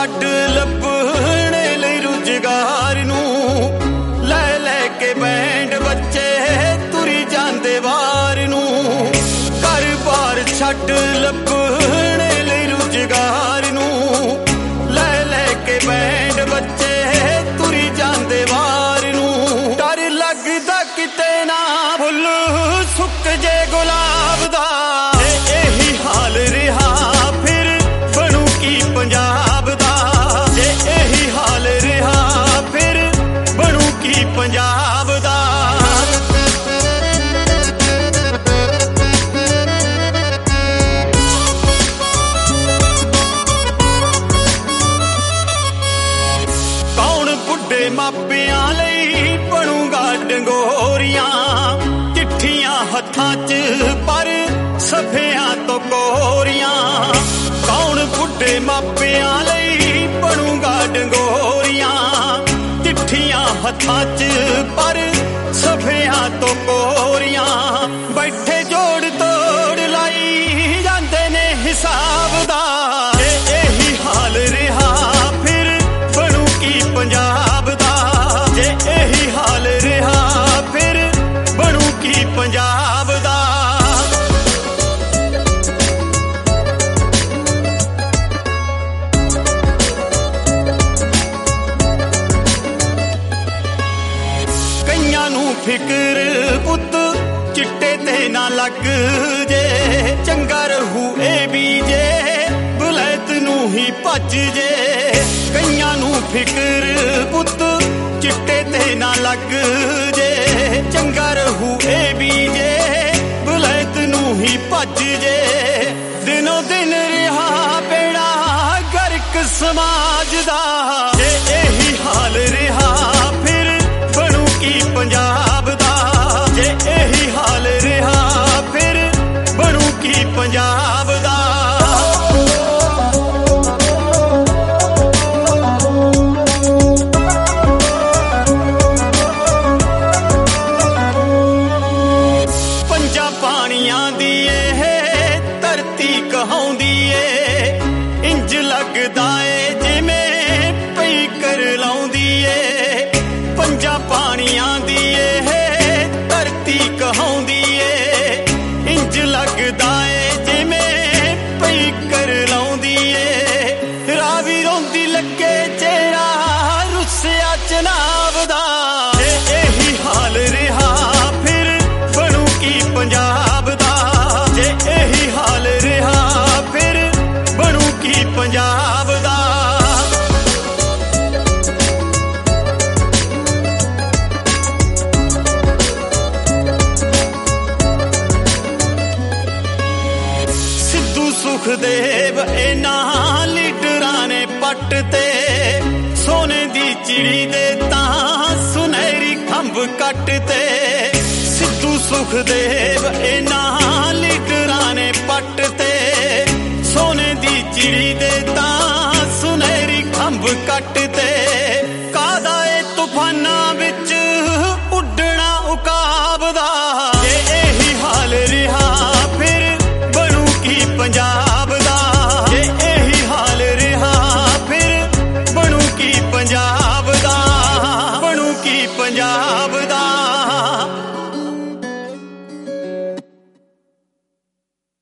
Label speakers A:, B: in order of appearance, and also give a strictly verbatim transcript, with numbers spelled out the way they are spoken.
A: ਛੱਡ ਲੱਭਣੇ ਲਈ ਰੁਜ਼ਗਾਰ ਨੂੰ, ਲੈ ਲੈ ਕੇ ਬੈਂਡ ਬੱਚੇ ਤੁਰੀ ਜਾਂਦੇ ਵਾਰ ਨੂੰ। ਘਰ-ਬਾਰ ਛੱਡ ਲੱਭਣੇ ਲਈ ਰੁਜ਼ਗਾਰ ਨੂੰ, ਲੈ ਲੈ ਕੇ ਬੈਂਡ ਬੱਚੇ ਤੁਰੀ ਜਾਂਦੇ ਵਾਰ ਨੂੰ। ਡਰ ਲੱਗਦਾ ਕਿਤੇ ਨਾ ਫੁੱਲ ਸੁੱਕ ਜੇ ਗੁਲਾਬ ਦਾ, ਜੇ ਇਹੀ ਹਾਲ ਰਿਹਾ ਫਿਰ ਬਣੂ ਕੀ ਪੰਜਾਬ ਦਾ, ਜੇ ਇਹੀ ਹਾਲ ਰਿਹਾ ਫਿਰ ਬਣੂ ਕੀ ਪੰਜਾਬ ਦਾ। ਕੌਣ ਬੁੱਢੇ ਮਾਪਿਆਂ ਲਈ ਬਣੂਗਾ ਡੰਗੋਰੀਆਂ, ਚਿੱਠੀਆਂ ਹੱਥਾਂ 'ਚ ਪਰ ਸਫਿਆਂ ਤੋਂ ਕੋਰੀਆਂ। ਕੌਣ ਬੁੱਢੇ ਮਾਪਿਆਂ ਲਈ ਬਣੂਗਾ ਡੰਗੋਰੀਆਂ, ਚਿੱਠੀਆਂ ਹੱਥਾਂ 'ਚ ਪਰ ਸਫਿਆਂ ਤੋਂ ਕੋਰੀਆਂ। ਬੈਠੇ ਜੋੜ ਤੋੜ ਲਾਈ ਜਾਂਦੇ ਨੇ ਹਿਸਾਬ ਦਾ, ਜੇ ਇਹੀ ਹਾਲ ਰਿਹਾ ਫਿਰ ਬਣੂ ਕੀ ਪੰਜਾਬ ਦਾ, ਜੇ ਇਹੀ ਹਾਲ ਰਿਹਾ ਫਿਰ ਬਣੂ ਕੀ ਪੰਜਾਬ ਦਾ। ਕਈਆਂ ਨੂੰ ਫਿਕਰ ਪੁੱਤ ਚਿੱਟੇ ਤੇ ਨਾ ਲੱਗ ਜੇ, ਚੰਗਾ ਰਹੂ ਇਹ ਵੀ ਜੇ ਬੁਲੈਤ ਨੂੰ ਹੀ ਭੱਜ ਜੇ। ਕਈਆਂ ਨੂੰ ਫਿਕਰ ਪੁੱਤ ਚਿੱਟੇ ਤੇ ਨਾ ਲੱਗ ਜੇ, ਚੰਗਾ ਰਹੂ ਇਹ ਵੀ ਜੇ ਬੁਲੈਤ ਨੂੰ ਹੀ ਭੱਜ ਜੇ। ਦਿਨੋਂ ਦਿਨ ਰਿਹਾ ਬੇੜਾ ਗਰਕ ਸਮਾਜ ਦਾ, ਜੇ ਇਹੀ ਹਾਲ ਰਿਹਾ ਫਿਰ ਬਣੂ ਕੀ ਪੰਜਾਬ ਦਾ, ਜੇ ਇਹੀ ਹਾਲ ਰਿਹਾ ਫਿਰ ਬਣੂ ਕੀ ਪੰਜਾਬ ਦਾ। ਪੰਜਾਂ ਪਾਣੀਆਂ ਦੀ ਇਹ ਧਰਤੀ ਕਹਾਉਂਦੀ ਏ, ਇੰਜ ਲੱਗਦਾ ਏ ਜਿਵੇਂ ਪਈ ਕਰ ਲਾਉਂਦੀ ਏ। ਪੰਜਾਂ ਪਾਣੀਆਂ ਦੀ ਇਹ ਧਰਤੀ ਕਹਾਉਂਦੀ ਏ, ਇੰਜ ਲੱਗਦਾ ਏ ਜਿਵੇਂ ਪਈ ਕਰ ਲਾਉਂਦੀ ਏ। ਰਾਵੀ ਰੋਂਦੀ ਲੱਗੇ ਚਿਹਰਾ ਰੁੱਸਿਆ ਚਨਾਬ ਦਾ, ਜੇ ਇਹੀ ਹਾਲ ਰਿਹਾ ਫਿਰ ਬਣੂ ਕੀ ਪੰਜਾਬ ਦਾ, ਜੇ ਇਹੀ ਹਾਲ ਰਿਹਾ ਫਿਰ ਬਣੂ ਕੀ ਪੰਜਾਬ ਦਾ। ਸੁਖਦੇਵ ਇਹਨਾਂ ਲੀਡਰਾਂ ਨੇ ਪੱਟ ਤੇ, ਸੋਨੇ ਦੀ ਚਿੜੀ ਦੇ ਤਾਂ ਸੁਨਹਿਰੀ ਖੰਭ ਕੱਟ ਤੇ। ਸਿੱਧੂ ਸੁਖਦੇਵ ਇਹਨਾਂ ਲੀਡਰਾਂ ਨੇ ਪੱਟ ਤੇ, ਸੋਨੇ ਦੀ ਚਿੜੀ ਦੇ ਤਾਂ ਸੁਨਹਿਰੀ ਖੰਭ ਕੱਟ ਤੇ। ਕਾਹਦਾ ਏ ਤੂਫਾਨਾਂ ਵਿੱਚ ਉੱਡਣਾ ਉਕਾਬ ਦਾ, ਜੇ ਇਹੀ ਹਾਲ ਰਿਹਾ ਫਿਰ ਬਣੂ ਕੀ ਪੰਜਾਬ ਦਾ, ਜੇ ਇਹੀ ਹਾਲ ਰਿਹਾ ਫਿਰ ਬਣੂ ਕੀ ਪੰਜਾਬ ਦਾ, ਬਣੂ ਕੀ ਪੰਜਾਬ ਦਾ।